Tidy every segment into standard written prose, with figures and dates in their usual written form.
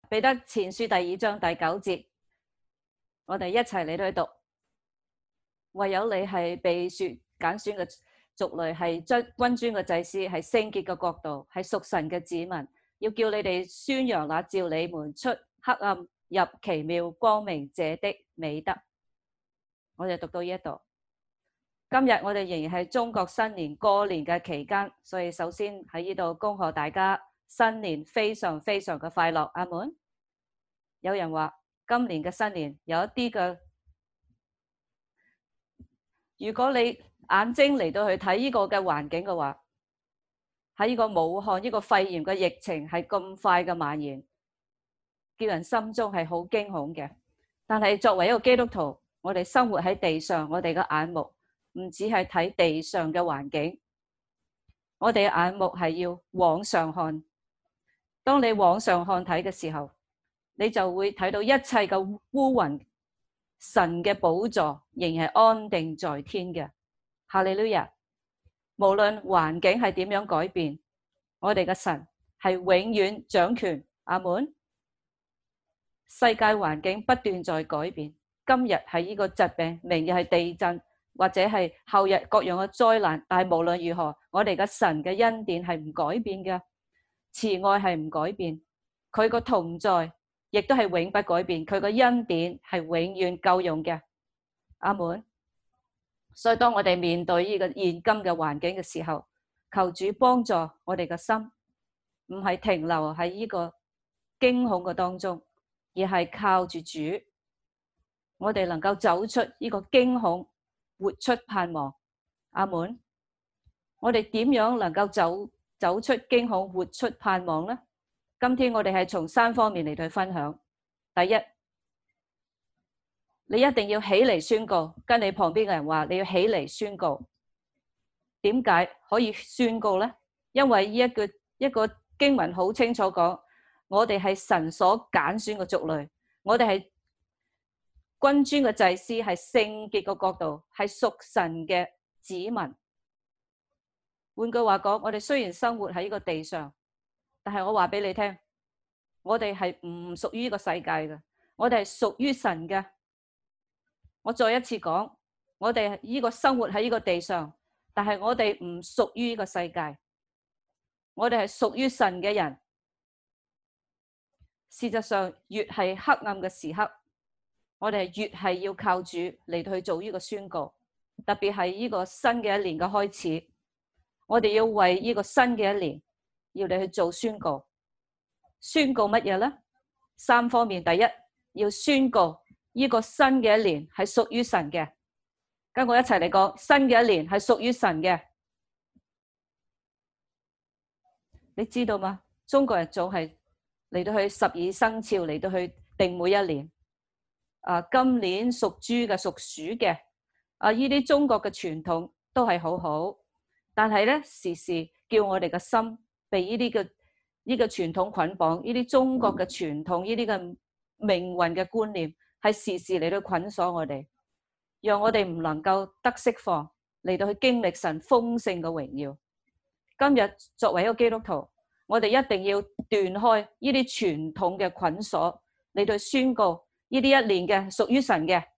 彼得前書第2章第9節，我哋一齊嚟到去讀。唯有你係被揀選嘅族類，係君尊嘅祭司，係聖潔嘅國度，係屬神嘅子民，要叫你哋宣揚那召你們出黑暗入奇妙光明者的美德。我哋讀到呢一度。今日我哋仍然係中國新年過年嘅期間，所以首先喺呢度恭賀大家新年非常非常嘅快樂。阿門。有人話今年嘅新年有一啲嘅，如果你眼睛嚟到去睇呢個嘅環境嘅話，喺呢個武漢呢個肺炎嘅疫情係咁快嘅蔓延，叫人心中係好驚恐嘅。但係作為一個基督徒，我哋生活喺地上，我哋嘅眼目唔只係睇地上嘅環境，我哋嘅眼目係要往上看。當你往上看睇嘅時候，你就會睇到一切嘅烏雲，神嘅寶座仍然係安定在天嘅。哈利路亞！無論環境係點樣改變，我哋嘅神係永遠掌權。阿門。世界環境不斷在改變，今日係呢個疾病，明日係地震，或者係後日各樣嘅災難，但係無論如何，我哋嘅神嘅恩典係唔改變嘅，慈愛係唔改變，佢個同在亦都係永不改變，佢個恩典係永遠夠用嘅。阿門。所以當我哋面對呢個現今嘅環境嘅時候，求主幫助我哋嘅心，唔係停留喺呢個驚恐嘅當中，而係靠住主，我哋能夠走出呢個驚恐，活出盼望。阿門。我哋點樣能夠走出驚恐，活出盼望呢？今天我哋係從3方面嚟去分享。第一，你一定要起嚟宣告，跟你旁邊嘅人話你要起嚟宣告。點解可以宣告呢？因為呢一個經文好清楚講，我哋係神所揀選嘅族類，我哋係君尊嘅祭司，係聖潔嘅國度，係屬神嘅子民。換句話講，我哋雖然生活喺呢個地上，但係我話俾你聽，我哋係唔屬於呢個世界嘅，我哋係屬於神嘅。我再一次講，我哋呢個生活喺呢個地上，但係我哋唔屬於呢個世界，我哋係屬於神嘅人。事實上，越係黑暗嘅時刻，我哋越係要靠主嚟去做呢個宣告。特別係呢個新嘅一年嘅開始，我哋要為呢個新嘅一年要嚟去做宣告。宣告乜嘢呢？3方面。第一，要宣告呢個新嘅一年係屬於神嘅。跟我一齊嚟講，新嘅一年係屬於神嘅。你知道嗎？中國人總係嚟到去12生肖嚟到去定每一年。今年屬豬嘅、屬鼠嘅，呢啲中國嘅傳統都係好好，但係咧時時叫我哋嘅心被呢個傳統捆綁，呢啲中國嘅傳統，呢啲嘅命運嘅觀念係時時嚟到捆鎖我哋，讓我哋唔能夠得釋放，嚟到去經歷神豐盛嘅榮耀。今日作為一個基督徒，我哋一定要斷開呢啲傳統嘅捆鎖，嚟到宣告呢啲一年嘅屬於神嘅。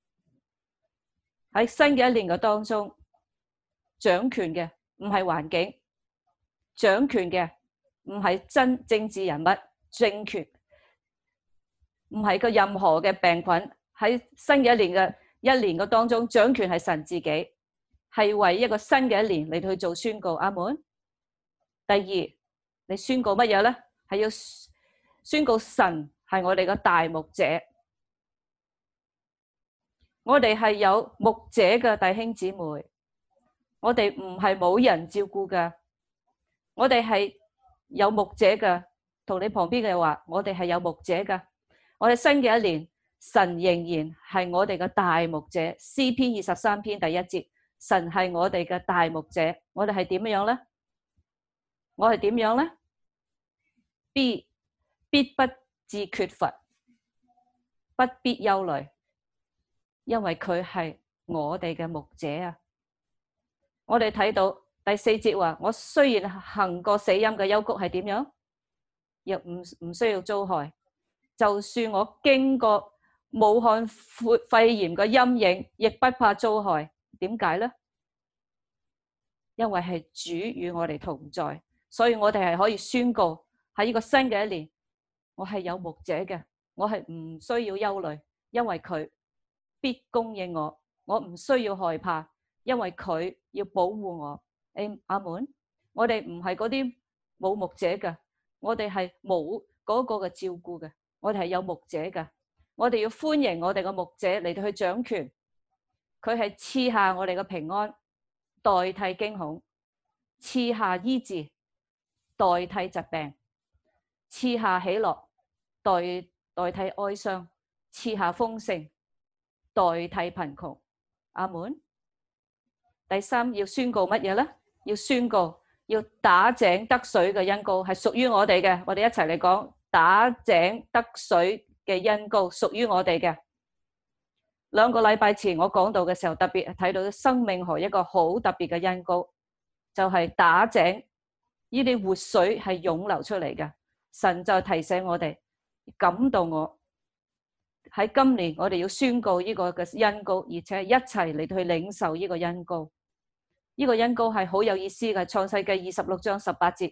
喺新嘅一年嘅當中，掌權嘅唔係環境，掌權嘅唔係政治人物、政權，唔係個任何嘅病菌。喺新嘅一年嘅當中，掌權係神自己，係為一個新嘅一年嚟去做宣告。阿門。第二，你宣告乜嘢呢？係要宣告神係我哋嘅大牧者。我哋係有牧者嘅弟兄姊妹，我哋唔係冇人照顧嘅，我哋係有牧者嘅。同你旁邊嘅話，我哋係有牧者嘅。我哋新嘅一年，神仍然係我哋嘅大牧者。詩篇23篇第1節，神係我哋嘅大牧者。我哋係點樣呢？我係點樣呢？必不致缺乏，不必憂慮，因為佢係我哋嘅牧者啊！我哋睇到第4節話，我雖然行過死蔭嘅幽谷係點樣，亦唔需要遭害， 就算我經過武漢肺炎嘅陰影，亦不怕遭害。點解呢？因為係主與我哋同在，所以我哋係可以宣告喺呢個新嘅一年，我係有牧者嘅，我係唔需要憂慮，因為佢必供應我，我唔需要害怕，因為佢要保護我。阿門。我哋唔係嗰啲冇牧者嘅，我哋係冇嗰個嘅照顧嘅，我哋係有牧者嘅。我哋要歡迎我哋嘅牧者嚟到去掌權，佢係賜下我哋嘅平安，代替驚恐，賜下醫治，代替疾病，賜下喜樂，代替哀傷，賜下豐盛，代替貧窮。阿門。第三，要宣告乜嘢呢？要宣告要打井得水嘅恩膏係屬於我哋嘅。我哋一齊嚟講，打井得水嘅恩膏屬於我哋嘅。2個禮拜前我講到嘅時候，特別睇到生命河一個好特別嘅恩膏，就係打井，呢啲活水係湧流出嚟嘅。神就提醒我哋，感動我喺今年我哋要宣告呢個嘅恩膏，而且一齊嚟去領受呢個恩膏。呢個恩膏係好有意思嘅。創世記26章18節，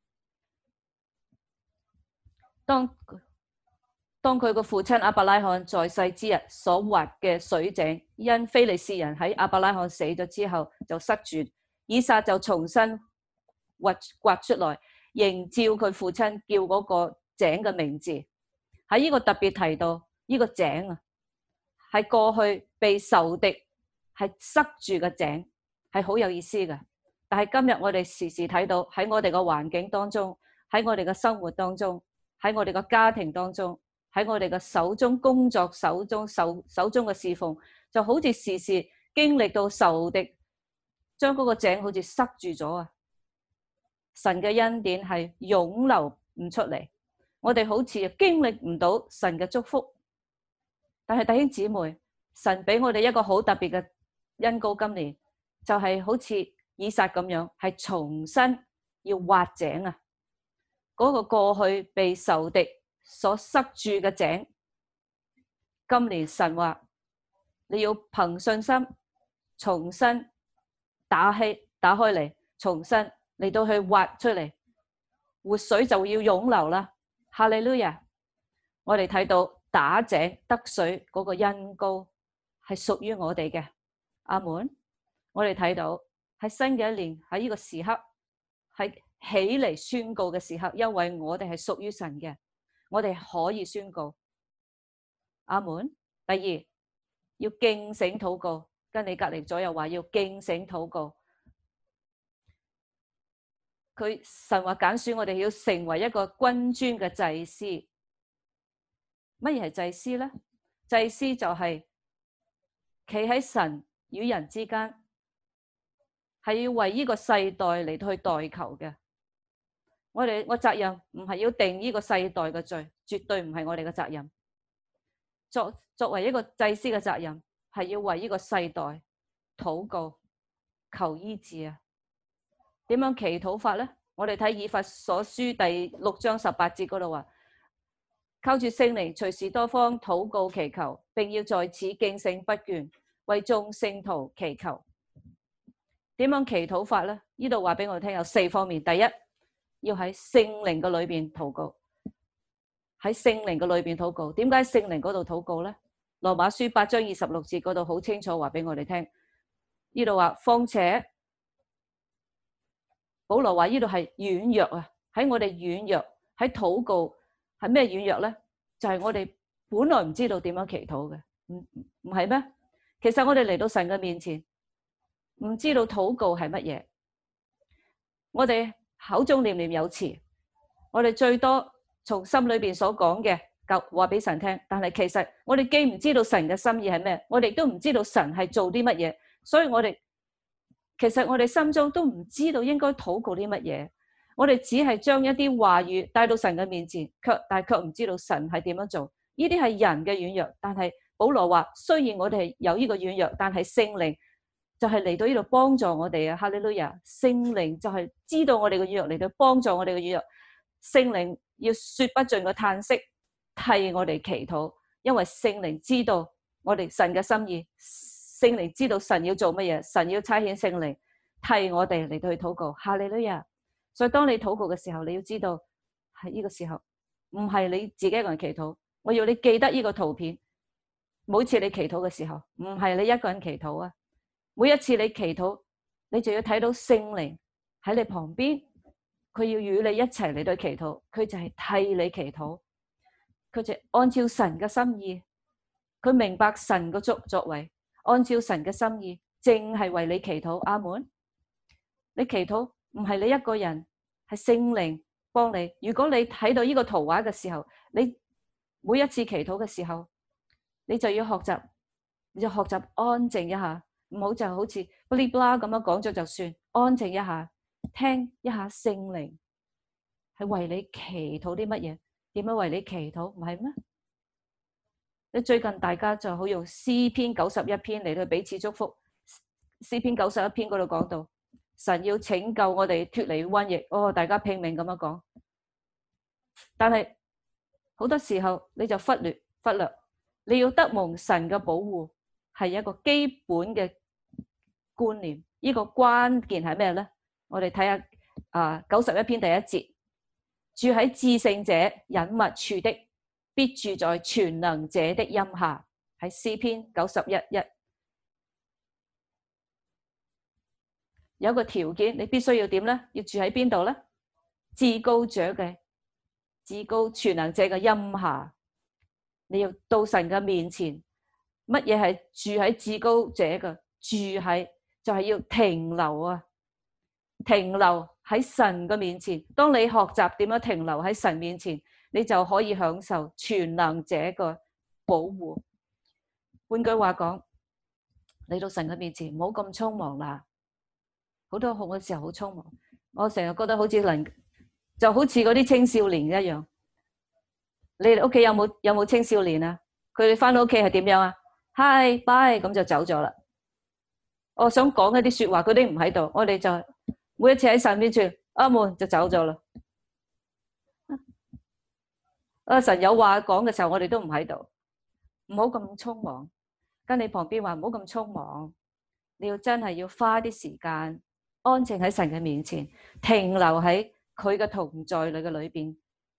當佢個父親亞伯拉罕在世之日所挖嘅水井，因非利士人喺亞伯拉罕死咗之後就塞住，以撒就重新挖出來，仍照佢父親叫嗰個井嘅名字。喺呢個特別提到呢個井啊，係過去被仇敵係塞住嘅井，係好有意思嘅。但係今日我哋時時睇到喺我哋嘅環境當中，喺我哋嘅生活當中，喺我哋嘅家庭當中，喺我哋嘅手中工作手中嘅侍奉，就好似時時經歷到仇敵將嗰個井好似塞住咗啊！神嘅恩典係湧流唔出嚟，我哋好似經歷唔到神嘅祝福。但係弟兄姊妹，神俾我哋一個好特別嘅恩膏，今年就係好似以撒咁樣，係重新要挖井啊！嗰個過去被仇敵所塞住嘅井，今年神話你要憑信心重新打開嚟，重新嚟到去挖出嚟，活水就要湧流啦！哈利路亞！我哋睇到打井得水嗰個恩膏係屬於我哋嘅。阿門！我哋睇到喺新嘅一年，喺呢個時刻，喺起嚟宣告嘅時刻，因為我哋係屬於神嘅，我哋可以宣告。阿門！第二，要警醒禱告，跟你隔籬左右話要警醒禱告。神話揀選我哋要成為一個君尊嘅祭司。乜嘢係祭司呢？祭司就係企喺神與人之間，係要為呢個世代嚟到去代求嘅。我責任唔係要定呢個世代嘅罪，絕對唔係我哋嘅責任。作為一個祭司嘅責任，係要為呢個世代禱告求醫治啊！點樣祈禱法呢？我哋睇以弗所書第6章18節嗰度話，靠住聖靈隨時多方禱告祈求，並要在此警醒不倦，為眾聖徒祈求。點樣祈禱法呢？呢度話俾我聽有4方面。第一，要喺聖靈嘅裏邊禱告，喺聖靈嘅裏邊禱告。點解聖靈嗰度禱告呢？羅馬書8章26節嗰度好清楚話俾我哋聽。呢度話，況且保羅話呢度係軟弱啊，喺我哋軟弱喺禱告係咩軟弱呢？就係我哋本來唔知道點樣祈禱嘅，唔係咩？其實我哋嚟到神嘅面前，唔知道禱告係乜嘢，我哋口中念念有詞，我哋最多從心裏邊所講嘅話俾神聽，但係其實我哋既唔知道神嘅心意係咩，我哋都唔知道神係做啲乜嘢，所以其實我哋心中都唔知道應該禱告啲乜嘢，我哋只係將一啲話語帶到神嘅面前，但係卻唔知道神係點樣做。呢啲係人嘅軟弱，但係保羅話，雖然我哋係有呢個軟弱，但係聖靈就係嚟到呢度幫助我哋啊！哈利路亞！聖靈就係知道我哋嘅軟弱，嚟到幫助我哋嘅軟弱。聖靈要說不盡嘅嘆息， 替我哋祈禱，因為聖靈知道我哋神嘅心意，聖靈知道神要做乜嘢，神要差遣聖靈替我哋嚟到去禱告。哈利路亞！所以當你禱告嘅時候，你要知道喺呢個時候唔係你自己一個人祈禱，我要你記得呢個圖片。每次你祈禱嘅時候，唔係你一個人祈禱啊！每一次你祈禱，你就要睇到聖靈喺你旁邊，佢要與你一齊嚟到祈禱，佢就係替你祈禱，佢就按照神嘅心意，佢明白神嘅作為，按照神嘅心意，淨係為你祈禱。阿門！你祈禱唔係你一個人，係聖靈幫你。如果你睇到呢個圖畫嘅時候，你每一次祈禱嘅時候，你就要學習，安靜一下，唔好就好似不哩不啦咁樣講咗就算，安靜一下，聽一下聖靈係為你祈禱啲乜嘢，點樣為你祈禱，唔係咩？你最近大家就好用詩篇91篇嚟到彼此祝福。詩篇91篇嗰度講到，神要拯救我哋脫離瘟疫，大家拼命咁樣講，但係好多時候你就忽略。你要得蒙神嘅保護，係一個基本嘅觀念。呢個關鍵係咩咧？我哋睇下91篇第1節，住喺至聖者隱密處的，必住在全能者的蔭下。喺詩篇91:1，有一個條件，你必須要點咧？要住喺邊度咧？至高全能者嘅蔭下。你要到神嘅面前，乜嘢係住喺至高者嘅？住喺就係要停留啊！停留喺神嘅面前。當你學習點樣停留喺神面前，你就可以享受全能者嘅保護。換句話講，嚟到神嘅面前，唔好咁匆忙啦。好多好嘅時候好匆忙，我成日覺得好似就好似嗰啲青少年一樣。你哋屋企有冇青少年啊？佢哋翻到屋企係點樣啊？Hi bye 咁就走咗啦。我想講一啲說話，佢哋唔喺度，我哋就每一次喺神面前，阿門就走咗啦。神有話講嘅時候，我哋都唔喺度。唔好咁匆忙，跟你旁邊話唔好咁匆忙。你要真係要花啲時間，安靜喺神嘅面前，停留喺佢嘅同在裏嘅裏邊。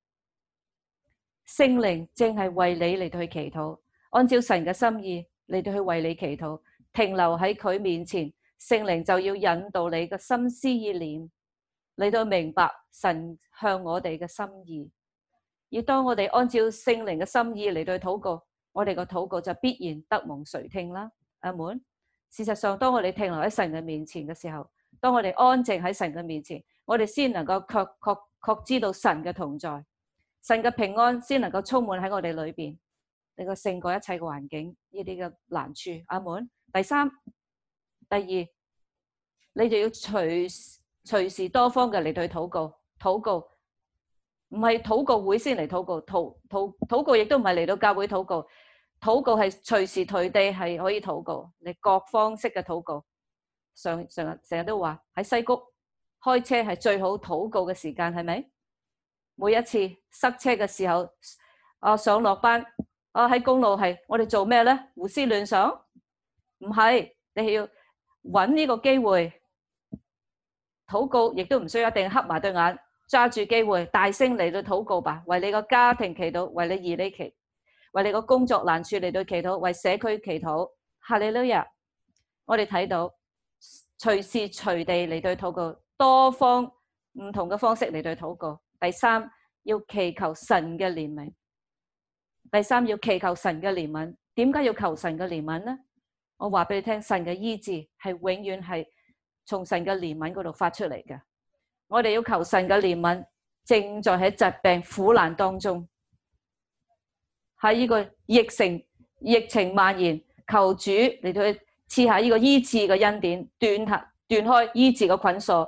聖靈正係為你嚟到去祈禱，按照神嘅心意嚟到去為你祈禱，停留喺佢面前，聖靈就要引導你嘅心思意念嚟到明白神向我哋嘅心意。而當我哋按照聖靈嘅心意嚟到去禱告，我哋個禱告就必然得蒙垂聽啦。阿門。事實上，當我哋停留喺神嘅面前嘅時候，當我哋安靜喺神嘅面前，我哋先能夠確知道神嘅同在。神嘅平安先能夠充滿喺我哋裏邊，能夠勝過一切嘅環境呢啲嘅難處。阿門。第三、第二，你就要隨時多方嘅嚟對禱告。禱告唔係禱告會先嚟禱告，禱告亦都唔係嚟到教會禱告。禱告係隨時隨地係可以禱告，你各方式嘅禱告。成日都話喺西谷開車係最好禱告嘅時間，係咪？每一次塞車嘅時候，上落班，喺公路係我哋做咩咧？胡思亂想？唔係，你係要揾呢個機會禱告，亦都唔需要一定黑埋對眼，揸住機會大聲嚟到禱告吧。為你個家庭祈禱，為你兒女祈禱，為你個工作難處嚟到祈禱，為社區祈禱。哈利路亞！我哋睇到隨時隨地嚟到禱告，多方唔同嘅方式嚟到禱告。第三，要祈求神嘅憐憫。第三，要祈求神嘅憐憫。點解要求神嘅憐憫呢？我話俾你聽，神嘅醫治係永遠係從神嘅憐憫嗰度發出嚟嘅。我哋要求神嘅憐憫，正在喺疾病苦難當中，喺呢個疫情蔓延，求主嚟到去賜下呢個醫治嘅恩典，斷開醫治嘅捆鎖，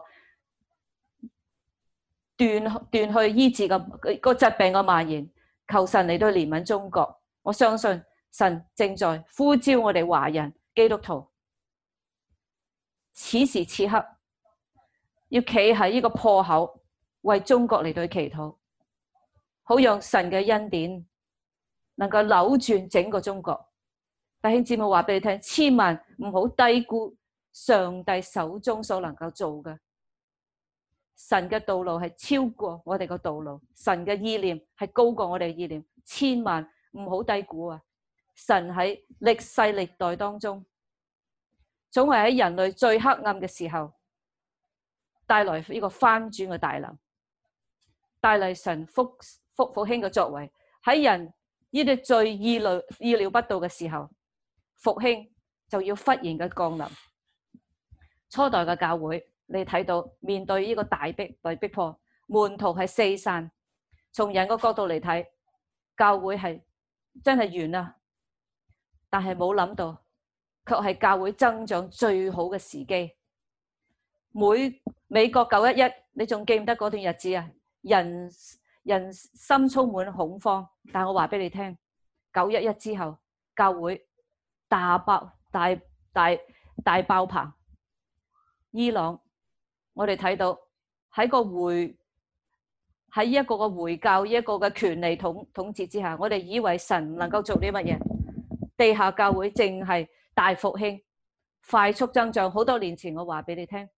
斷去醫治個疾病嘅蔓延。求神嚟到憐憫中國。我相信神正在呼召我哋華人基督徒，此時此刻要企喺呢個破口，為中國嚟到祈禱，好讓神嘅恩典能夠扭轉整個中國。弟兄姊妹話俾你聽，千萬唔好低估上帝手中所能夠做嘅。神嘅道路係超過我哋嘅道路，神嘅意念係高過我哋嘅意念，千萬唔好低估啊！神喺歷世歷代當中，總係喺人類最黑暗嘅時候，帶來呢個翻轉嘅大能，帶嚟神復興嘅作為。喺人呢啲最意料不到嘅時候，復興就要忽然嘅降臨。初代嘅教會，你睇到面對呢個大逼迫，門徒係四散。從人嘅角度嚟睇，教會係真係完啦，但係冇諗到，卻係教會增長最好嘅時機。美國911，你仲記唔得嗰段日子啊？人心充滿恐慌，但係我話俾你聽，911之後，教會大爆棚。伊朗，我哋睇到喺一個嘅回教，一個嘅權力統治之下，我哋以為神唔能夠做啲乜嘢，地下教會淨係大復興，快速增長。好多年前我話俾你聽，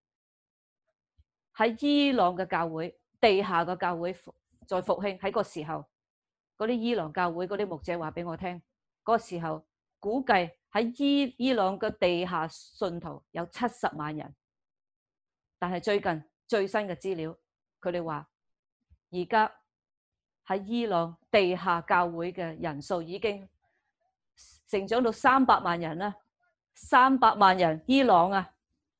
喺伊朗嘅教會，地下嘅教會再復興。喺個時候，嗰啲伊朗教會嗰啲牧者話俾我聽，嗰個時候估計喺伊朗嘅地下信徒有70萬人，但係最新嘅資料，佢哋話而家喺伊朗地下教會嘅人數已經成長到300萬人啦，300萬人，伊朗啊！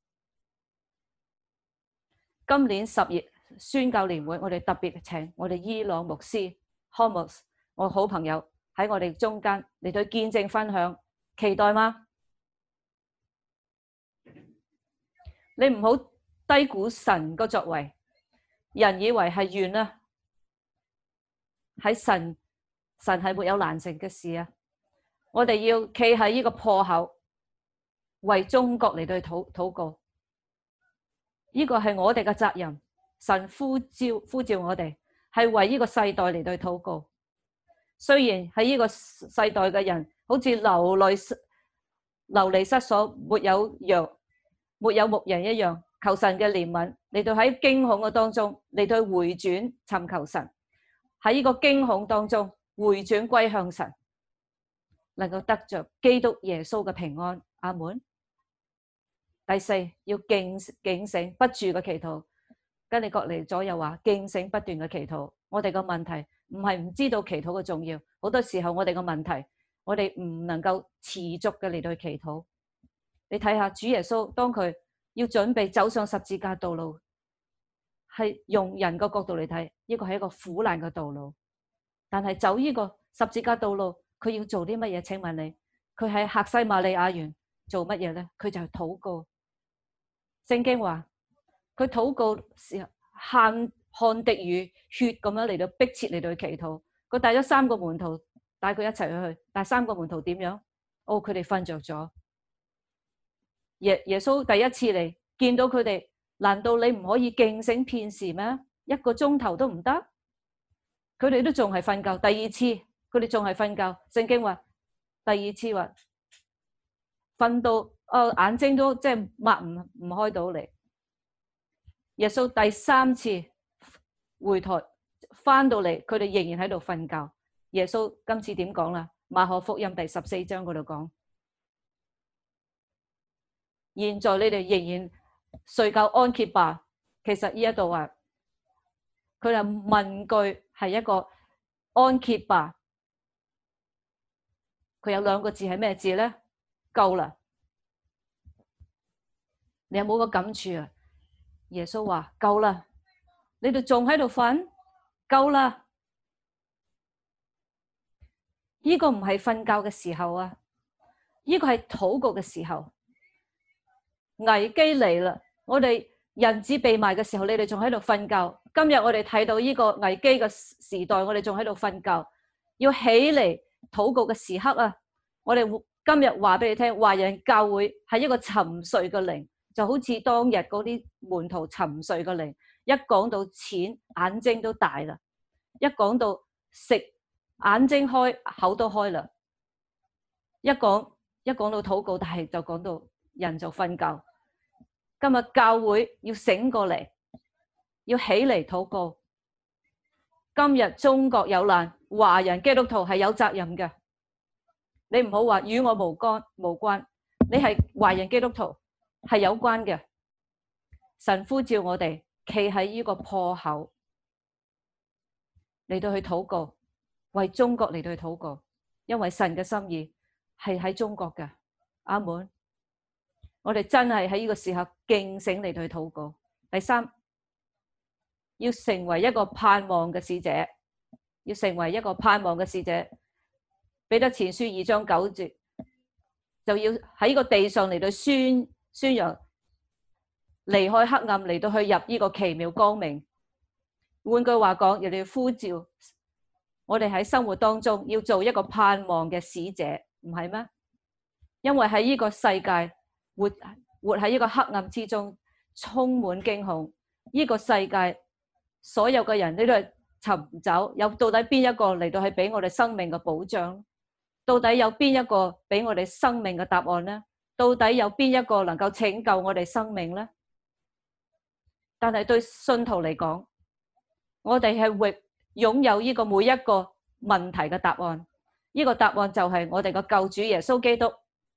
今年10月宣教年會，我哋特別請我哋伊朗牧師 Homos， 我好朋友喺我哋中間嚟到見證分享，期待嗎？你唔好低估神個作為，人以為係完啦，喺神係沒有難成嘅事啊！我哋要企喺呢個破口，為中國嚟到禱告。呢個係我哋嘅責任，神呼召我哋係為呢個世代嚟到禱告。雖然喺呢個世代嘅人好似流離失所，沒有牧人一樣，求神嘅憐憫嚟到喺驚恐嘅當中嚟到回轉尋求神，喺呢個驚恐當中回轉歸向神，能夠得着基督耶穌嘅平安。阿門。第四，要警醒不住嘅祈禱，跟你隔離左右話警醒不斷嘅祈禱。我哋個問題唔係唔知道祈禱嘅重要，好多時候我哋個問題，我哋唔能夠持續嘅嚟到去祈禱。你睇下主耶穌當佢要準備走上十字架道路，係用人個角度嚟睇，呢個係一個苦難嘅道路。但係走呢個十字架道路，佢要做啲乜嘢？請問你，佢喺客西馬利亞園做乜嘢咧？佢就係禱告。聖經話佢禱告時候汗滴如血咁樣嚟到迫切嚟到去祈禱。佢帶咗3個門徒帶佢一齊去，但係3個門徒點樣？佢哋瞓着咗。耶穌第一次嚟見到佢哋，難道你唔可以警醒片時咩？1個鐘頭都唔得？佢哋都仲係瞓覺。第二次佢哋仲係瞓覺。聖經話第二次話瞓到眼睛都即係擘唔開到嚟。耶穌第3次回台翻到嚟，佢哋仍然喺度瞓覺。耶穌今次點講啦？馬可福音第14章嗰度講，現在你哋仍然睡覺安歇吧。其實呢一度話佢係問句，係一個安歇吧。佢有2個字係咩字咧？夠啦。你有冇個感觸啊？耶穌話夠啦，你哋仲喺度瞓？夠啦。呢個唔係瞓覺嘅時候啊，呢個係禱告嘅時候。危機嚟啦！我哋人子被賣嘅時候，你哋仲喺度瞓覺。今日我哋睇到呢個危機嘅時代，我哋仲喺度瞓覺。要起嚟禱告嘅時刻啊！我哋今日話俾你聽，華人教會係一個沉睡嘅靈，就好似當日嗰啲門徒沉睡嘅靈。一講到錢，眼睛都大啦；一講到食， 眼睛開，口都開啦。一講到禱告，但係就講到人就瞓覺。今日教會要醒過嚟，要起嚟禱告。今日中國有難，華人基督徒係有責任嘅。你唔好話與我無關，你係華人基督徒係有關嘅。神呼召我哋企喺呢個破口嚟到去禱告，為中國嚟到去禱告，因為神嘅心意係喺中國嘅。阿門。我哋真係喺呢個時候警醒嚟到去禱告。第三，要成為一個盼望嘅使者，要成為一個盼望嘅使者。彼得前書2章9節，就要喺個地上嚟到宣揚，離開黑暗嚟到去入呢個奇妙光明。換句話講，要呼召我哋喺生活當中要做一個盼望嘅使者，唔係咩？因為喺呢個世界活喺呢個黑暗之中，充滿驚恐。呢個世界所有嘅人呢都係尋找有到底邊一個嚟到去俾我哋生命嘅保障？到底有邊一個俾我哋生命嘅答案呢？到底有邊一個能夠拯救我哋生命呢？但係對信徒嚟講，我哋係擁有呢個每一個問題嘅答案。呢個答案就係我哋嘅救主耶穌基督。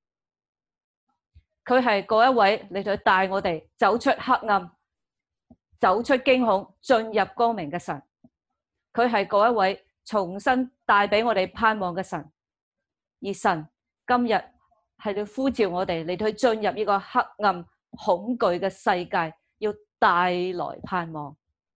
佢係嗰一位嚟到帶我哋走出黑暗、走出驚恐、進入光明嘅神。佢係嗰一位重新帶俾我哋盼望嘅神。而神今日係要呼召我哋嚟到去進入呢個黑暗恐懼嘅世界，要帶來盼望。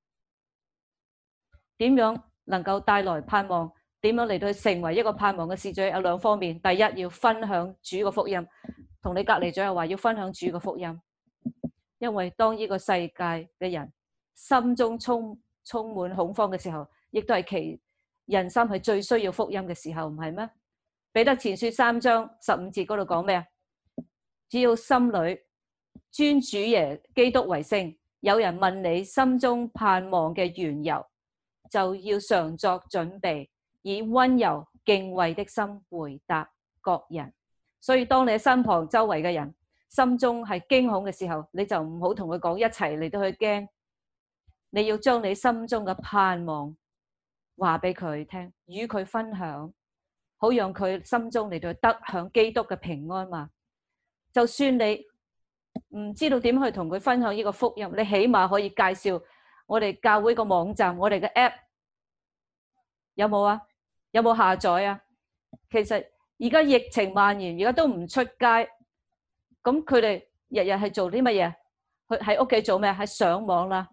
點樣能夠帶來盼望？點樣嚟到去成為一個盼望嘅使者？有兩方面。第一，要分享主嘅福音。同你隔離咗又話要分享主嘅福音，因為當呢個世界嘅人心中充滿恐慌嘅時候，亦都係其人心係最需要福音嘅時候，唔係咩？彼得前書3章15節嗰度講咩啊？只要心裏尊主耶基督為聖，有人問你心中盼望嘅緣由，就要常作準備，以溫柔敬畏的心回答各人。所以當你喺身旁周圍嘅人心中係驚恐嘅時候，你就唔好同佢講一齊嚟到去驚。你要將你心中嘅盼望話俾佢聽，與佢分享，好讓佢心中嚟到得享基督嘅平安嘛。就算你唔知道點去同佢分享呢個福音，你起碼可以介紹我哋教會個網站，我哋嘅 app 有冇啊？有冇下載啊？其實而家疫情蔓延，而家都唔出街，咁佢哋日日係做啲乜嘢？佢喺屋企做咩？係上網啦。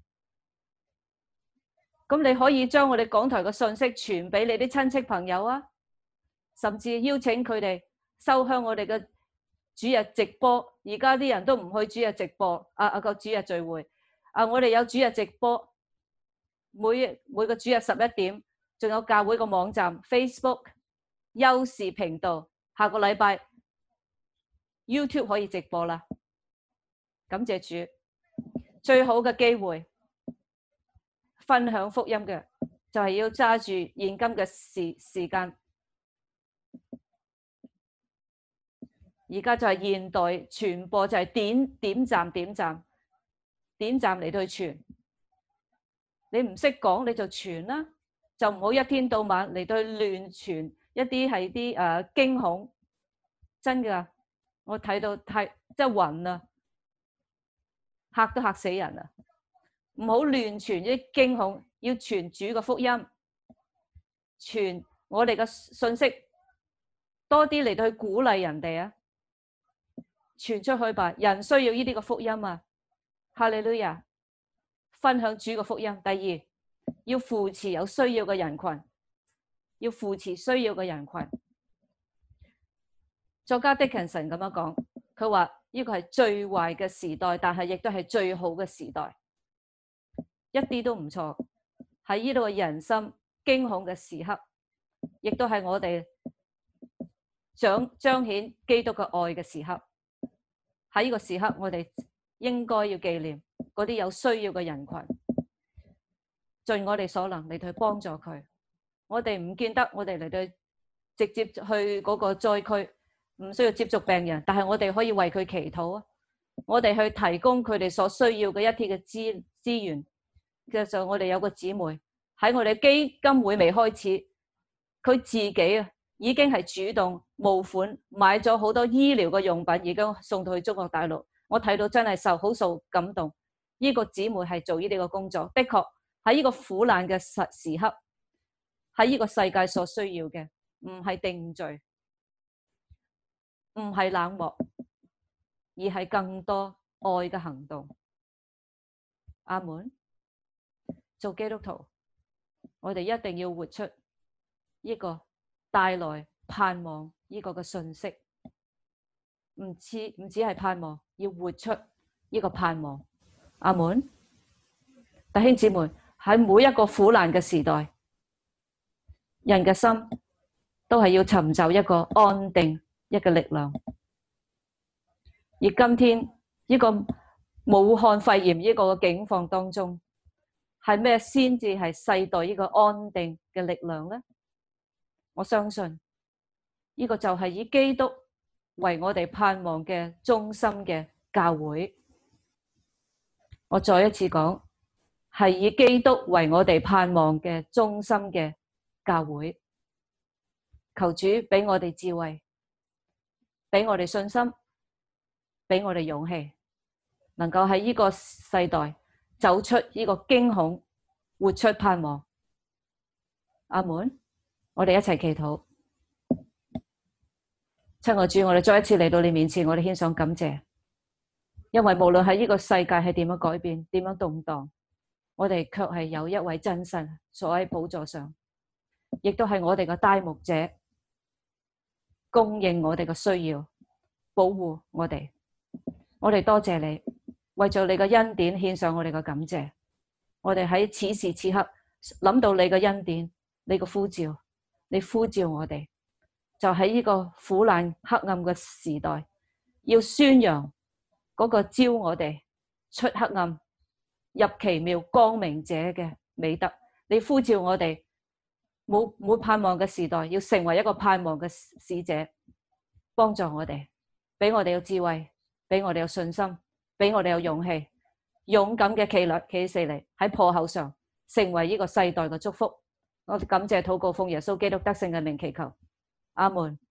咁你可以將我哋港台嘅信息傳俾你啲親戚朋友啊，甚至邀請佢哋收香我哋嘅主日直播。而家啲人都唔去主日直播，個主日聚會。我哋有主日直播，每個主日11點，仲有教會個網站 Facebook。優視頻道，下個禮拜 YouTube 可以直播啦。感謝主，最好嘅機會分享福音嘅就係要揸住現今嘅時間。而家就係現代傳播，就係點站嚟到去傳。你唔識講你就傳啦，就唔好一天到晚嚟到去亂傳。一啲係啲驚恐，真㗎，我睇到太即係暈啊，嚇都嚇死人啊！唔好亂傳啲驚恐，要傳主嘅福音，傳我哋嘅信息，多啲嚟到去鼓勵人哋啊！傳出去吧，人需要呢啲嘅福音啊！哈利路亞，分享主嘅福音。第二，要扶持有需要嘅人群。要扶持需要嘅人群。作家狄更森咁樣講，佢話呢個係最壞嘅時代，但係亦都係最好嘅時代，一啲都唔錯。喺呢度嘅人心驚恐嘅時刻，亦都係我哋彰顯基督嘅愛嘅時刻。喺呢個時刻，我哋應該要紀念嗰啲有需要嘅人群，盡我哋所能嚟去幫助佢。 我哋唔見得我哋嚟到直接去嗰個災區，唔需要接觸病人，但係我哋可以為佢祈禱啊！我哋去提供佢哋所需要嘅一啲嘅資源。其實我哋有個姊妹喺我哋基金會未開始，佢自己啊已經係主動募款買咗好多醫療嘅用品，已經送到去中國大陸。我睇到真係好受感動。呢個姊妹係做呢啲嘅工作，的確喺呢個苦難嘅時刻，喺呢個世界所需要嘅唔係定罪，唔係冷漠，而係更多愛嘅行動。阿門。做基督徒，我哋一定要活出呢個帶來盼望呢個嘅信息，唔止係盼望，要活出呢個盼望。阿門。弟兄姊妹，喺每一個苦難嘅時代，人嘅心都係要尋找一個安定一個力量。而今天呢個武漢肺炎呢個境況當中，係咩先至係世代呢個安定嘅力量呢？我相信呢個就係以基督為我哋盼望嘅中心嘅教會。我再一次講，係以基督為我哋盼望嘅中心嘅教會。求主俾我哋智慧，俾我哋信心，俾我哋勇氣，能夠喺呢個世代走出呢個驚恐，活出盼望。阿門。我哋一齊祈禱。親愛主，我哋再一次嚟到你面前，我哋獻上感謝，因為無論喺呢個世界係點樣改變，點樣動盪，我哋卻係有一位真神坐喺寶座上，亦都係我哋嘅帶牧者，供應我哋嘅需要，保護我哋。我哋多謝你，為咗你嘅恩典獻上我哋嘅感謝。我哋喺此時此刻諗到你嘅恩典，你嘅呼召，你呼召我哋，就喺呢個苦難黑暗嘅時代，要宣揚嗰個召我哋出黑暗入奇妙光明者嘅美德。你呼召我哋冇盼望嘅時代，要成為一個盼望嘅使者，幫助我哋，俾我哋有智慧，俾我哋有信心，俾我哋有勇氣，勇敢嘅企起嚟喺破口上，成為呢個世代嘅祝福。我感謝禱告奉耶穌基督得勝嘅名祈求，阿門。